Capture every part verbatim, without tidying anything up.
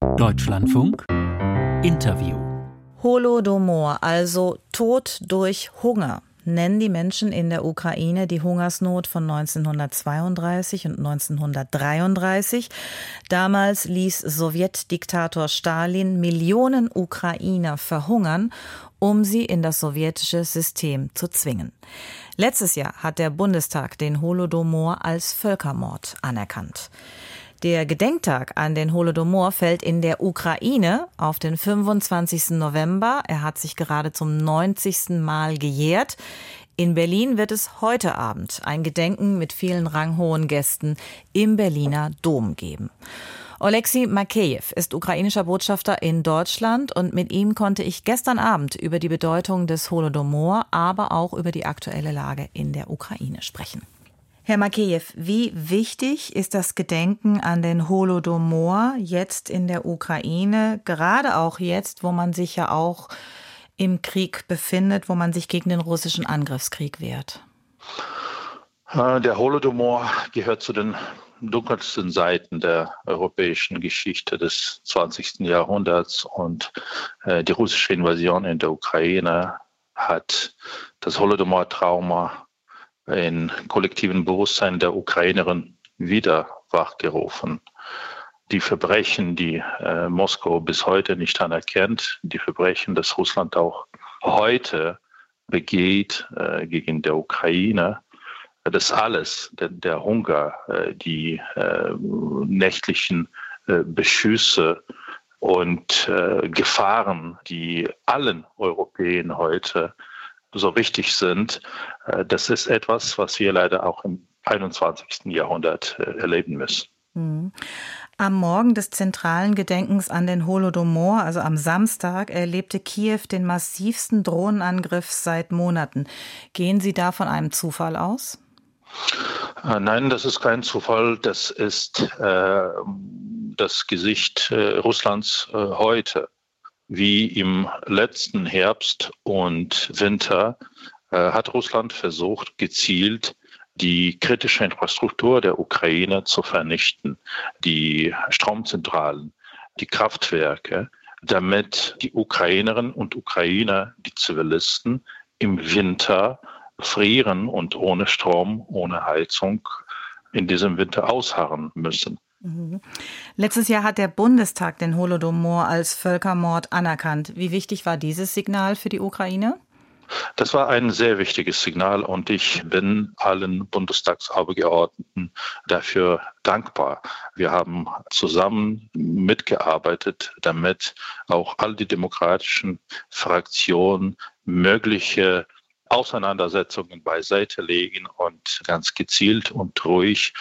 Deutschlandfunk Interview. Holodomor, also Tod durch Hunger, nennen die Menschen in der Ukraine die Hungersnot von neunzehnhundertzweiunddreißig und neunzehnhundertdreiunddreißig. Damals ließ Sowjetdiktator Stalin Millionen Ukrainer verhungern, um sie in das sowjetische System zu zwingen. Letztes Jahr hat der Bundestag den Holodomor als Völkermord anerkannt. Der Gedenktag an den Holodomor fällt in der Ukraine auf den fünfundzwanzigsten November. Er hat sich gerade zum neunzigsten Mal gejährt. In Berlin wird es heute Abend ein Gedenken mit vielen ranghohen Gästen im Berliner Dom geben. Oleksiy Makeyev ist ukrainischer Botschafter in Deutschland und mit ihm konnte ich gestern Abend über die Bedeutung des Holodomor, aber auch über die aktuelle Lage in der Ukraine sprechen. Herr Makeyev, wie wichtig ist das Gedenken an den Holodomor jetzt in der Ukraine, gerade auch jetzt, wo man sich ja auch im Krieg befindet, wo man sich gegen den russischen Angriffskrieg wehrt? Der Holodomor gehört zu den dunkelsten Seiten der europäischen Geschichte des zwanzigsten Jahrhunderts und die russische Invasion in der Ukraine hat das Holodomor-Trauma in kollektiven Bewusstsein der Ukrainerinnen wieder wachgerufen. Die Verbrechen, die äh, Moskau bis heute nicht anerkennt, die Verbrechen, das Russland auch heute begeht äh, gegen der Ukraine, das alles, der, der Hunger, äh, die äh, nächtlichen äh, Beschüsse und äh, Gefahren, die allen Europäern heute so wichtig sind, das ist etwas, was wir leider auch im einundzwanzigsten Jahrhundert erleben müssen. Am Morgen des zentralen Gedenkens an den Holodomor, also am Samstag, erlebte Kiew den massivsten Drohnenangriff seit Monaten. Gehen Sie da von einem Zufall aus? Nein, das ist kein Zufall. Das ist äh, das Gesicht äh, Russlands äh, heute. Wie im letzten Herbst und Winter äh, hat Russland versucht, gezielt die kritische Infrastruktur der Ukraine zu vernichten, die Stromzentralen, die Kraftwerke, damit die Ukrainerinnen und Ukrainer, die Zivilisten, im Winter frieren und ohne Strom, ohne Heizung in diesem Winter ausharren müssen. Mhm. Letztes Jahr hat der Bundestag den Holodomor als Völkermord anerkannt. Wie wichtig war dieses Signal für die Ukraine? Das war ein sehr wichtiges Signal und ich bin allen Bundestagsabgeordneten dafür dankbar. Wir haben zusammen mitgearbeitet, damit auch all die demokratischen Fraktionen mögliche Auseinandersetzungen beiseite legen und ganz gezielt und ruhig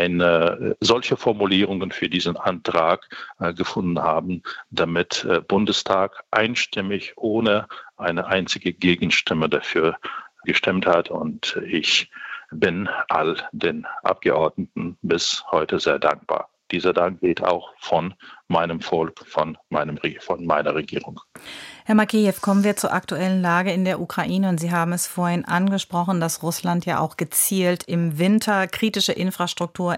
eine solche Formulierungen für diesen Antrag äh, gefunden haben, damit äh, Bundestag einstimmig ohne eine einzige Gegenstimme dafür gestimmt hat. Und ich bin all den Abgeordneten bis heute sehr dankbar. Dieser Dank geht auch von meinem Volk, von, meinem, von meiner Regierung. Herr Makeyev, kommen wir zur aktuellen Lage in der Ukraine. Und Sie haben es vorhin angesprochen, dass Russland ja auch gezielt im Winter kritische Infrastruktur,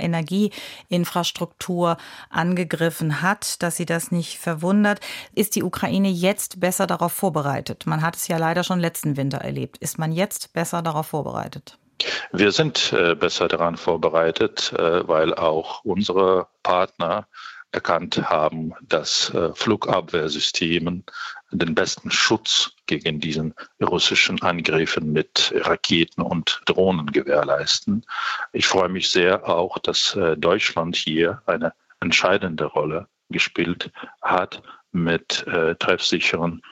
Energieinfrastruktur angegriffen hat, dass Sie das nicht verwundert. Ist die Ukraine jetzt besser darauf vorbereitet? Man hat es ja leider schon letzten Winter erlebt. Ist man jetzt besser darauf vorbereitet? Wir sind äh, besser daran vorbereitet, äh, weil auch unsere Partner erkannt haben, dass äh, Flugabwehrsystemen den besten Schutz gegen diesen russischen Angriffen mit Raketen und Drohnen gewährleisten. Ich freue mich sehr auch, dass äh, Deutschland hier eine entscheidende Rolle gespielt hat mit äh, treffsicheren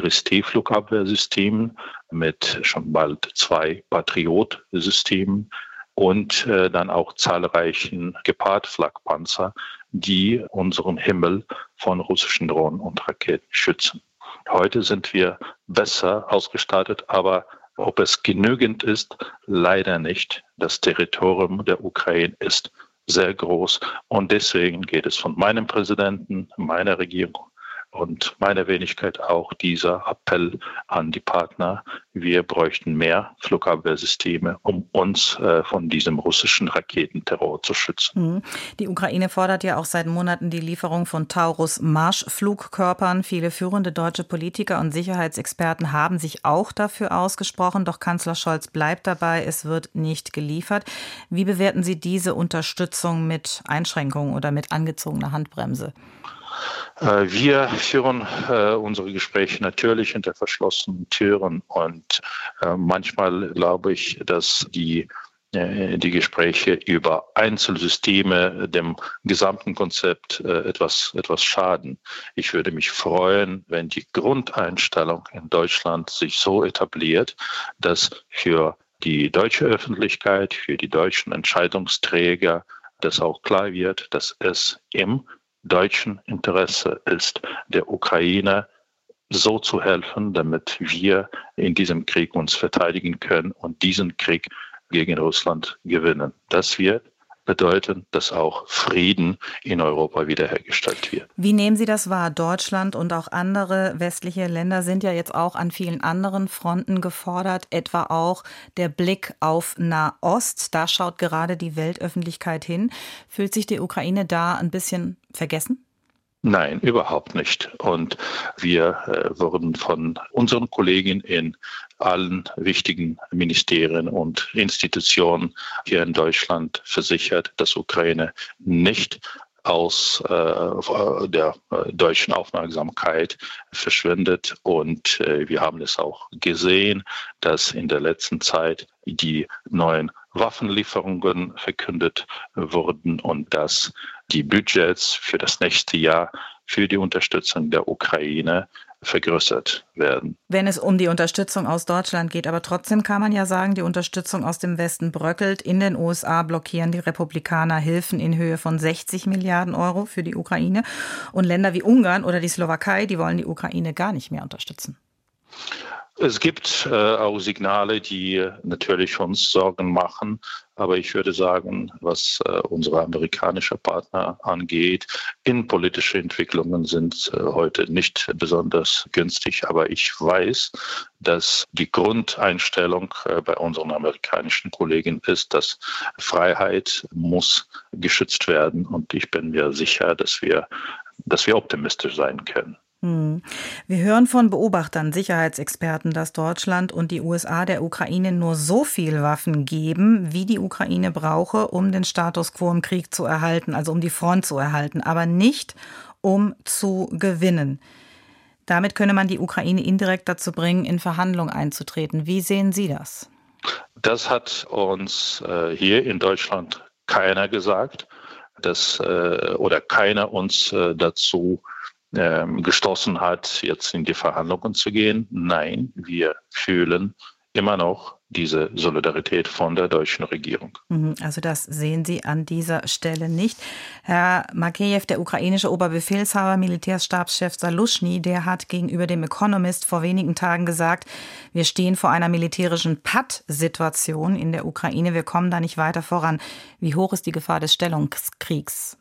Iris-T-Flugabwehrsystemen, mit schon bald zwei Patriot-Systemen und äh, dann auch zahlreichen Gepard-Flakpanzer, die unseren Himmel von russischen Drohnen und Raketen schützen. Heute sind wir besser ausgestattet, aber ob es genügend ist, leider nicht. Das Territorium der Ukraine ist sehr groß und deswegen geht es von meinem Präsidenten, meiner Regierung Und meine Wenigkeit auch dieser Appell an die Partner. Wir bräuchten mehr Flugabwehrsysteme, um uns äh, von diesem russischen Raketenterror zu schützen. Die Ukraine fordert ja auch seit Monaten die Lieferung von Taurus-Marschflugkörpern. Viele führende deutsche Politiker und Sicherheitsexperten haben sich auch dafür ausgesprochen. Doch Kanzler Scholz bleibt dabei, es wird nicht geliefert. Wie bewerten Sie diese Unterstützung mit Einschränkungen oder mit angezogener Handbremse? Wir führen äh, unsere Gespräche natürlich hinter verschlossenen Türen und äh, manchmal glaube ich, dass die, äh, die Gespräche über Einzelsysteme dem gesamten Konzept äh, etwas, etwas schaden. Ich würde mich freuen, wenn die Grundeinstellung in Deutschland sich so etabliert, dass für die deutsche Öffentlichkeit, für die deutschen Entscheidungsträger das auch klar wird, dass es im deutschen Interesse ist, der Ukraine so zu helfen, damit wir in diesem Krieg uns verteidigen können und diesen Krieg gegen Russland gewinnen. Das wird bedeuten, dass auch Frieden in Europa wiederhergestellt wird. Wie nehmen Sie das wahr? Deutschland und auch andere westliche Länder sind ja jetzt auch an vielen anderen Fronten gefordert, etwa auch der Blick auf Nahost. Da schaut gerade die Weltöffentlichkeit hin. Fühlt sich die Ukraine da ein bisschen vergessen? Nein, überhaupt nicht. Und wir äh, wurden von unseren Kollegen in allen wichtigen Ministerien und Institutionen hier in Deutschland versichert, dass Ukraine nicht aus äh, der äh, deutschen Aufmerksamkeit verschwindet. Und äh, wir haben es auch gesehen, dass in der letzten Zeit die neuen Waffenlieferungen verkündet wurden und dass die Budgets für das nächste Jahr für die Unterstützung der Ukraine vergrößert werden. Wenn es um die Unterstützung aus Deutschland geht, aber trotzdem kann man ja sagen, die Unterstützung aus dem Westen bröckelt. In den U S A blockieren die Republikaner Hilfen in Höhe von sechzig Milliarden Euro für die Ukraine. Und Länder wie Ungarn oder die Slowakei, die wollen die Ukraine gar nicht mehr unterstützen. Es gibt äh, auch Signale, die natürlich uns Sorgen machen. Aber ich würde sagen, was äh, unsere amerikanischen Partner angeht, innenpolitische Entwicklungen sind äh, heute nicht besonders günstig. Aber ich weiß, dass die Grundeinstellung äh, bei unseren amerikanischen Kollegen ist, dass Freiheit muss geschützt werden. Und ich bin mir sicher, dass wir, dass wir optimistisch sein können. Wir hören von Beobachtern, Sicherheitsexperten, dass Deutschland und die U S A der Ukraine nur so viel Waffen geben, wie die Ukraine brauche, um den Status quo im Krieg zu erhalten, also um die Front zu erhalten, aber nicht um zu gewinnen. Damit könne man die Ukraine indirekt dazu bringen, in Verhandlungen einzutreten. Wie sehen Sie das? Das hat uns äh, hier in Deutschland keiner gesagt, dass, äh, oder keiner uns äh, dazu gestoßen hat, jetzt in die Verhandlungen zu gehen. Nein, wir fühlen immer noch diese Solidarität von der deutschen Regierung. Also das sehen Sie an dieser Stelle nicht. Herr Makeyev, der ukrainische Oberbefehlshaber, Militärstabschef Saluschny, der hat gegenüber dem Economist vor wenigen Tagen gesagt, wir stehen vor einer militärischen Pattsituation in der Ukraine. Wir kommen da nicht weiter voran. Wie hoch ist die Gefahr des Stellungskriegs?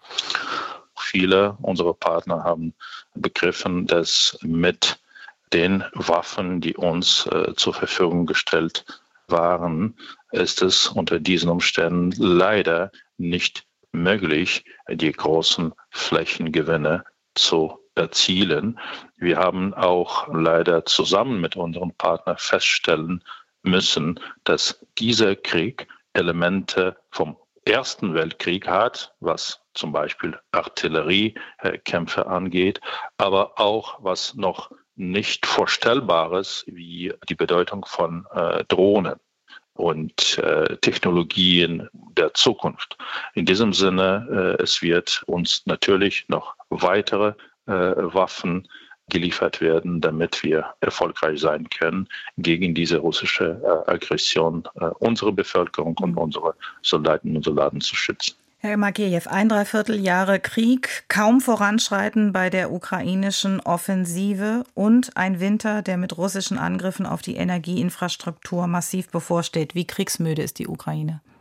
Viele unserer Partner haben begriffen, dass mit den Waffen, die uns äh, zur Verfügung gestellt waren, ist es unter diesen Umständen leider nicht möglich, die großen Flächengewinne zu erzielen. Wir haben auch leider zusammen mit unseren Partnern feststellen müssen, dass dieser Krieg Elemente vom Ersten Weltkrieg hat, was zum Beispiel Artilleriekämpfe angeht, aber auch was noch nicht Vorstellbares wie die Bedeutung von äh, Drohnen und äh, Technologien der Zukunft. In diesem Sinne, äh, es wird uns natürlich noch weitere äh, Waffen geliefert werden, damit wir erfolgreich sein können, gegen diese russische äh, Aggression äh, unsere Bevölkerung und unsere Soldatinnen und Soldaten zu schützen. Herr Makeyev, ein Dreivierteljahre Krieg, kaum Voranschreiten bei der ukrainischen Offensive und ein Winter, der mit russischen Angriffen auf die Energieinfrastruktur massiv bevorsteht. Wie kriegsmüde ist die Ukraine?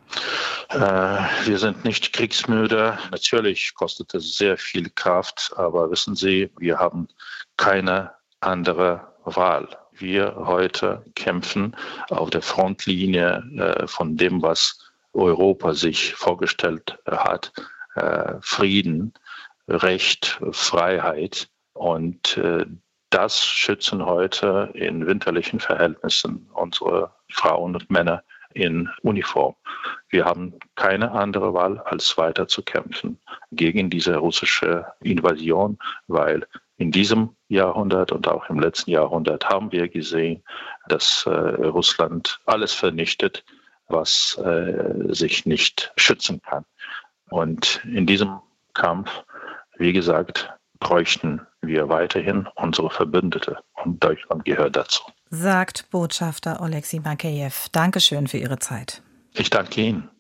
Äh, wir sind nicht kriegsmüde. Natürlich kostet es sehr viel Kraft, aber wissen Sie, wir haben keine andere Wahl. Wir heute kämpfen auf der Frontlinie äh, von dem, was Europa sich vorgestellt hat. Äh, Frieden, Recht, Freiheit. Und äh, das schützen heute in winterlichen Verhältnissen unsere Frauen und Männer in Uniform. Wir haben keine andere Wahl, als weiter zu kämpfen gegen diese russische Invasion, weil in diesem Jahrhundert und auch im letzten Jahrhundert haben wir gesehen, dass äh, Russland alles vernichtet, was äh, sich nicht schützen kann. Und in diesem Kampf, wie gesagt, bräuchten wir weiterhin unsere Verbündete und Deutschland gehört dazu. Sagt Botschafter Oleksiy Makeyev. Dankeschön für Ihre Zeit. Ich danke Ihnen.